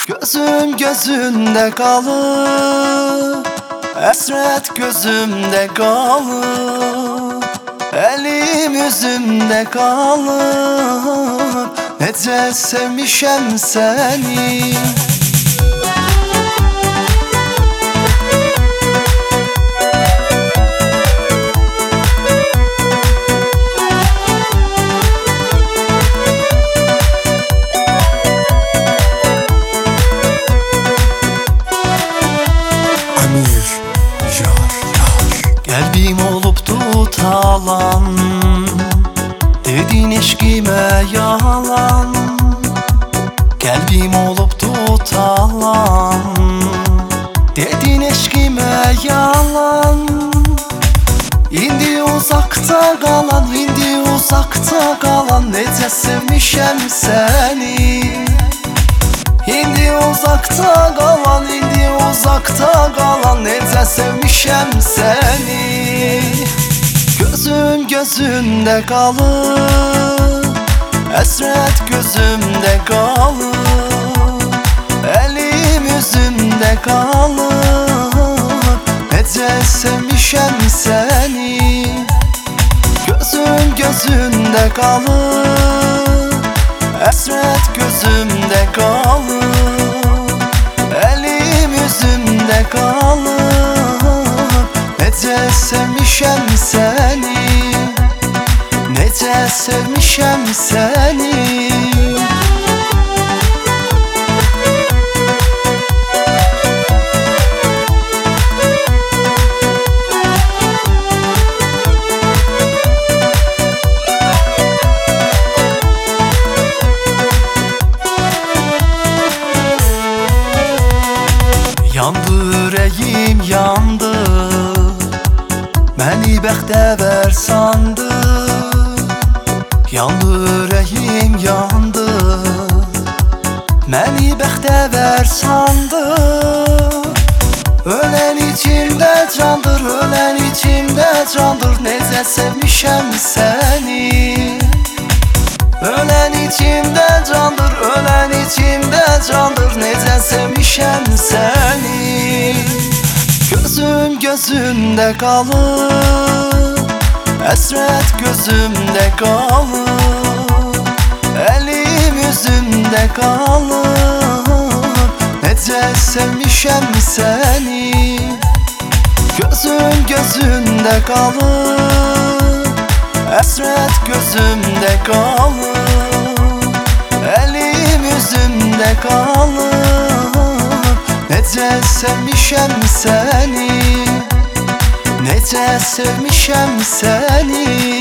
Gözüm gözünde kalır, hasret gözümde kalır, elim yüzümde kalır. Nece sevmişem seni. Kalbim olup tutalan, dedin eşkime yalan. Kalbim olup tutalan, dedin eşkime yalan. İndi uzakta kalan, indi uzakta kalan. Nece sevmişem seni. İndi uzakta kalan, indi uzakta kalan. Nece sevmişem seni. Gözüm gözünde kalır, hasret gözümde kalır, elim yüzümde kalır. Nece sevmişem seni. Gözüm gözünde kalır, hasret gözümde kalır, elim yüzümde kalır. Nece sevmişem seni, nece sevmişem seni. Yandı yüreğim yandı, beni bəxtəvər sandı. Yandı yüreğim yandı, beni bəxtəvər sandı. Ölen içimde candır, ölen içimde candır. Nece sevmişem seni. Ölen içimde candır, ölen içimde candır. Nece sevmişem seni. Gözüm gözünde kalır, hasret gözümde kalır, elim yüzümde kalır. Nece sevmişem seni. Gözüm gözünde kalır, hasret gözümde kalır, elim yüzümde kalır. Nece sevmişem seni, nece sevmişem seni.